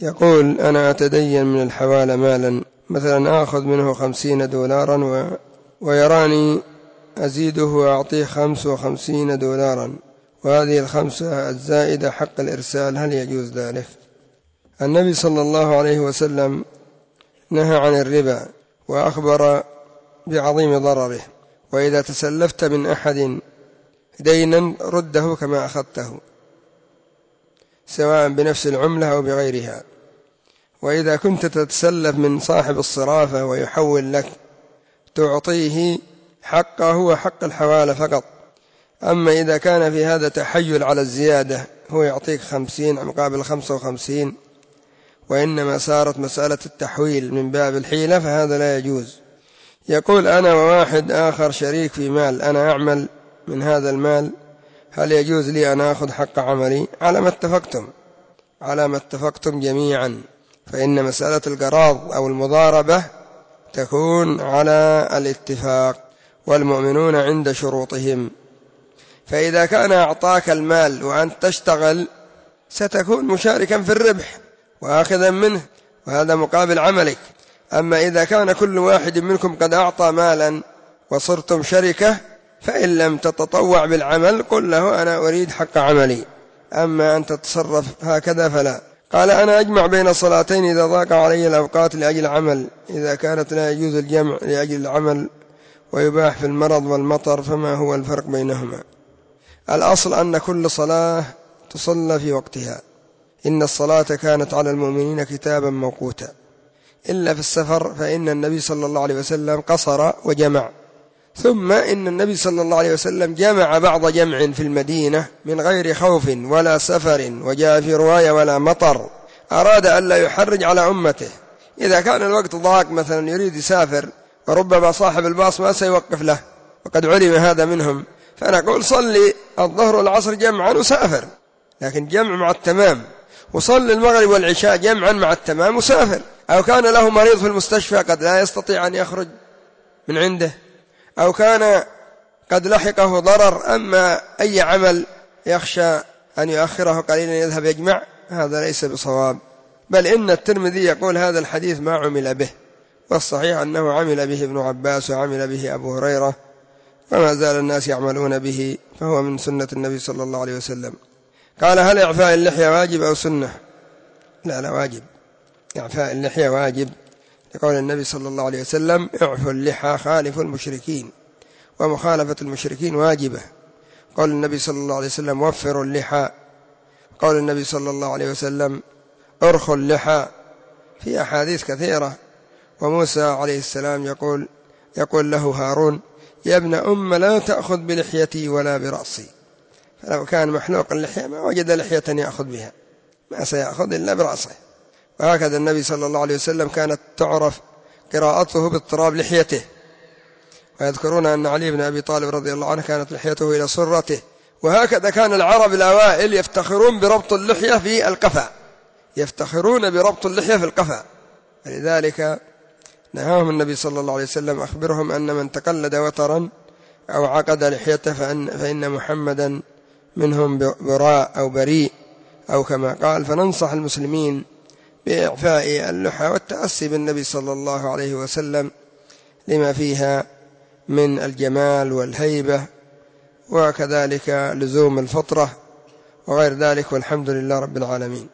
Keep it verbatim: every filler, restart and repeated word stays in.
يقول: أنا أتدين من الحوالة مالا، مثلا آخذ منه خمسين دولارا و... ويراني أزيده وأعطيه خمس وخمسين دولارا، وهذه الخمسة الزائدة حق الإرسال، هل يجوز ذلك؟ النبي صلى الله عليه وسلم نهى عن الربا وأخبر بعظيم ضرره، وإذا تسلفت من أحد دينا رده كما أخذته، سواء بنفس العملة أو بغيرها. وإذا كنت تتسلف من صاحب الصرافة ويحول لك تعطيه حقه وحق الحوالة فقط. أما إذا كان في هذا تحيل على الزيادة، هو يعطيك خمسين مقابل خمسة وخمسين، وإنما صارت مسألة التحويل من باب الحيلة، فهذا لا يجوز. يقول: أنا وواحد آخر شريك في مال، أنا أعمل من هذا المال، هل يجوز لي أن أخذ حق عملي؟ على ما اتفقتم على ما اتفقتم جميعا، فإن مسألة القراض أو المضاربة تكون على الاتفاق، والمؤمنون عند شروطهم. فإذا كان أعطاك المال وأنت تشتغل ستكون مشاركا في الربح وآخذا منه، وهذا مقابل عملك. أما إذا كان كل واحد منكم قد أعطى مالا وصرتم شركة، فإن لم تتطوع بالعمل قل له: أنا أريد حق عملي، أما أن تتصرف هكذا فلا. قال: أنا أجمع بين الصلاتين إذا ضاق علي الأوقات لأجل عمل، إذا كانت لا يجوز الجمع لأجل العمل ويباح في المرض والمطر، فما هو الفرق بينهما؟ الأصل أن كل صلاة تصلى في وقتها، إن الصلاة كانت على المؤمنين كتابا موقوتا، إلا في السفر فإن النبي صلى الله عليه وسلم قصر وجمع. ثم إن النبي صلى الله عليه وسلم جمع بعض جمع في المدينة من غير خوف ولا سفر، وجاء في رواية ولا مطر، أراد أن لا يحرج على أمته. إذا كان الوقت ضاق مثلا يريد يسافر، وربما صاحب الباص ما سيوقف له وقد علم هذا منهم، فنقول: صلي الظهر والعصر جمعا وسافر، لكن جمع مع التمام، وصلي المغرب والعشاء جمعا مع التمام وسافر. أو كان له مريض في المستشفى قد لا يستطيع أن يخرج من عنده، أو كان قد لحقه ضرر، أما أي عمل يخشى أن يؤخره قليلا يذهب يجمع، هذا ليس بصواب. بل إن الترمذي يقول: هذا الحديث ما عمل به، والصحيح أنه عمل به ابن عباس وعمل به أبو هريرة، وما زال الناس يعملون به، فهو من سنة النبي صلى الله عليه وسلم. قال: هل إعفاء اللحية واجب أو سنة؟ لا لا واجب، إعفاء اللحية واجب، لقول النبي صلى الله عليه وسلم: اعفوا اللحى خالفوا المشركين، ومخالفة المشركين واجبة. قول النبي صلى الله عليه وسلم: وفروا اللحى. قول النبي صلى الله عليه وسلم: ارخوا اللحى، في أحاديث كثيرة. وموسى عليه السلام يقول يقول له هارون: يا ابن أم لا تأخذ بلحيتي ولا برأسي. فلو كان محلوق اللحية ما وجد لحية يأخذ بها، ما سيأخذ إلا برأسه. وهكذا النبي صلى الله عليه وسلم كانت تعرف قراءته باضطراب لحيته، ويذكرون أن علي بن أبي طالب رضي الله عنه كانت لحيته إلى سرته. وهكذا كان العرب الأوائل يفتخرون بربط اللحية في القفا، يفتخرون بربط اللحية في القفا، لذلك نهاهم النبي صلى الله عليه وسلم: أخبرهم أن من تقلد وترا أو عقد لحيته فإن, فإن محمدا منهم براء أو بريء، أو كما قال. فننصح المسلمين بإعفاء اللحى والتأسي بالنبي صلى الله عليه وسلم لما فيها من الجمال والهيبة، وكذلك لزوم الفطرة وغير ذلك، والحمد لله رب العالمين.